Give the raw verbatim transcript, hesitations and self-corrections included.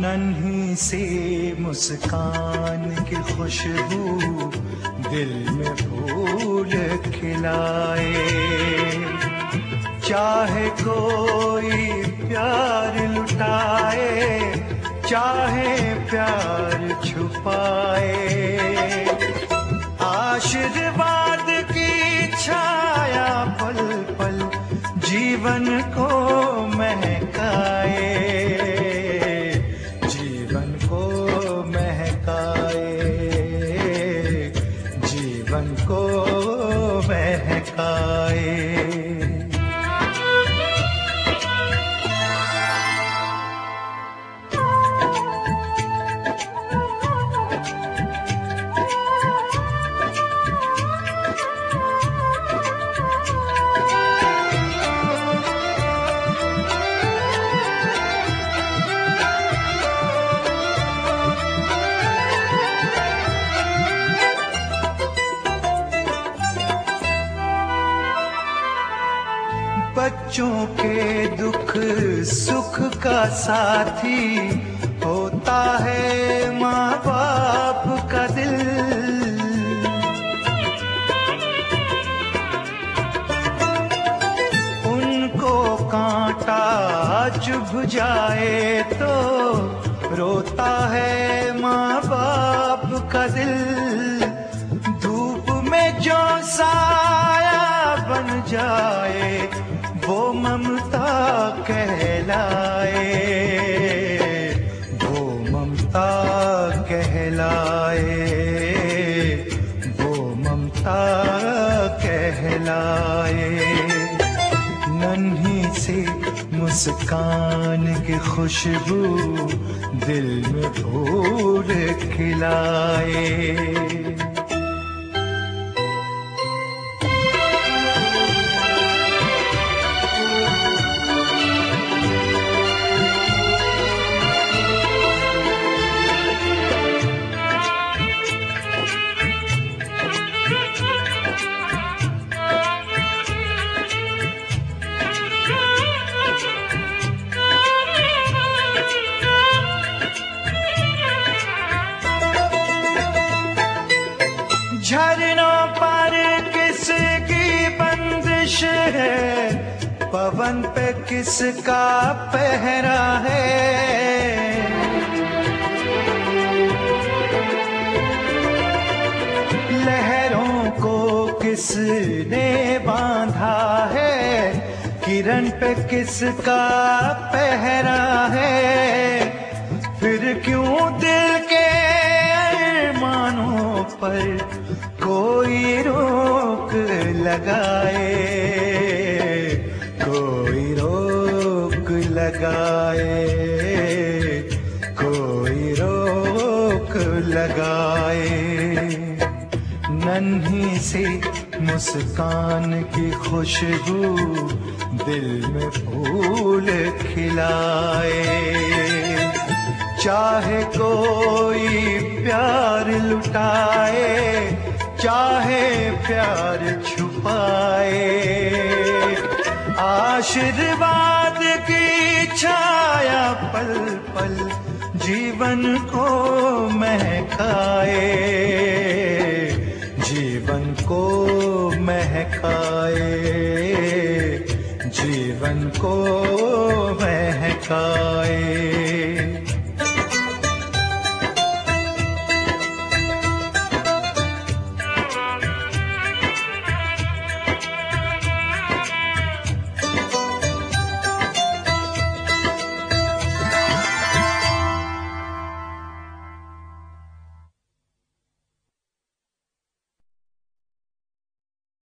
नन्ही सी मुस्कान की खुशबू दिल में फूल खिलाए। चाहे कोई प्यार लुटाए, चाहे प्यार छुपाए, आशीर्वाद की छाया पल पल जीवन को महकाए, जीवन को महकाए, जीवन को महकाए। बच्चों के दुख सुख का साथी होता है माँ बाप का दिल। उनको कांटा चुभ जाए तो रोता है माँ बाप का दिल। धूप में जो साया बन जाए वो ममता कहलाए, वो ममता कहलाए, वो ममता कहलाए। नन्ही सी मुस्कान की खुशबू दिल में फूल खिलाए। झरनों पर किसकी बंदिश है, पवन पे किसका पहरा है। लहरों को किसने बांधा है, किरण पे किसका पहरा है। फिर क्यों दिल के अरमानों पर कोई रोक लगाए, कोई रोक लगाए, कोई रोक लगाए। नन्ही सी मुस्कान की खुशबू दिल में फूल खिलाए। चाहे कोई प्यार लुटाए, चाहे प्यार छुपाए, आशीर्वाद की छाया पल पल जीवन को महकाए, जीवन को महकाए, जीवन को महकाए।